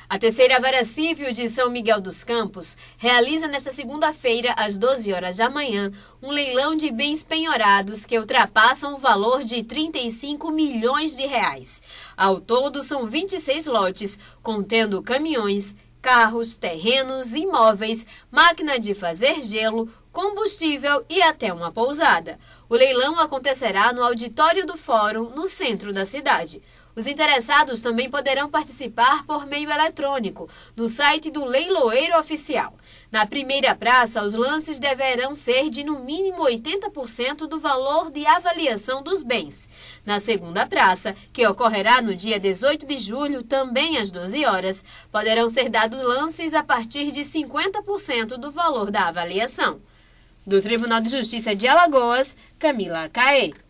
A terceira Vara Civil de São Miguel dos Campos realiza nesta segunda-feira, às 12 horas da manhã, um leilão de bens penhorados que ultrapassam o valor de 35 milhões de reais. Ao todo, são 26 lotes, contendo caminhões, carros, terrenos, imóveis, máquina de fazer gelo, combustível e até uma pousada. O leilão acontecerá no auditório do Fórum, no centro da cidade. Os interessados também poderão participar por meio eletrônico, no site do Leiloeiro Oficial. Na primeira praça, os lances deverão ser de no mínimo 80% do valor de avaliação dos bens. Na segunda praça, que ocorrerá no dia 18 de julho, também às 12 horas, poderão ser dados lances a partir de 50% do valor da avaliação. Do Tribunal de Justiça de Alagoas, Camila Caê.